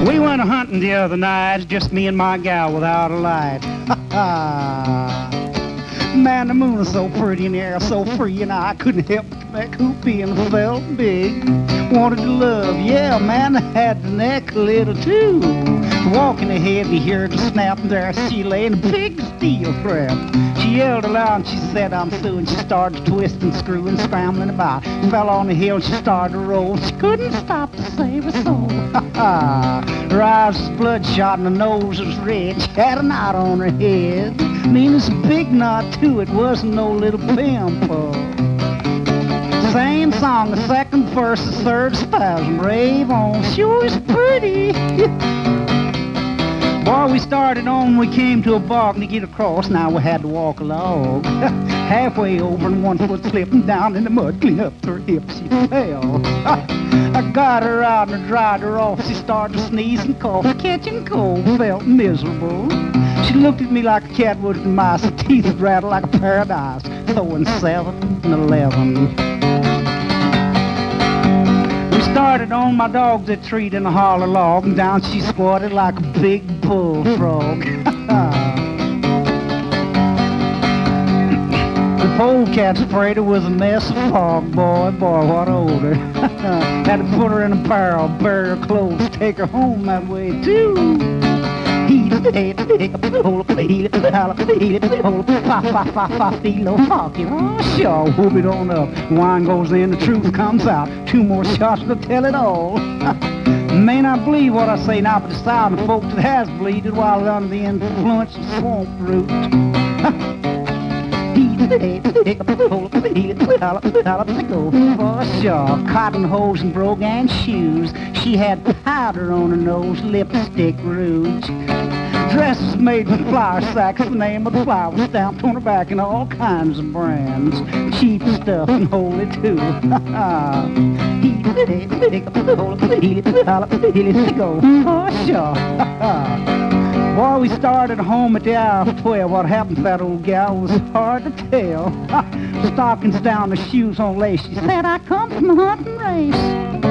We went a-hunting the other night, just me and my gal without a light. Man, the moon is so pretty and the air so free, and I couldn't help but make hoopy and felt big. Wanted to love, yeah, man, I had the neck a little too. Walking ahead, we heard the snap, and there she lay in a big steel trap. She yelled aloud and she said, I'm through, and she started to twist and screw and scrambling about. Fell on the hill and she started to roll. She couldn't stop to save her soul. Her eyes was bloodshot and her nose was red. She had a knot on her head. Mean it's a big knot too, it wasn't no little pimple. Same song, the second verse, the third spasm, rave on. She was pretty. Boy, we started on, we came to a bog, and to get across, now we had to walk a log. Halfway over and one foot slipping down in the mud, clean up to her hips, she fell. I got her out and I dried her off. She started to sneeze and cough, catching cold, felt miserable. She looked at me like a cat would at mice, her teeth would rattle like a paradise, throwing 7 and 11. We started on, my dogs had treed in a holler log, and down she squatted like a big bullfrog. The polecat's afraid it was a mess of fog, boy, what a odor. Had to put her in a barrel, bury her clothes, take her home that way too. Oh, sure, whoop it on up. Wine goes in, the truth comes out. 2 more shots to tell it all. May not believe what I say now, but the sound of folks that has bleeded while under the influence of swamp root. For sure, cotton hose and brogan shoes. She had powder on her nose, lipstick rouge. Dresses made from flour sacks, the name of the flower stamped on her back in all kinds of brands. Cheap stuff and holy too. For sure. Boy, we started home at the hour of 12. What happened to that old gal was hard to tell. Stockings down, the shoes on lace. She said, I come from a hunting race.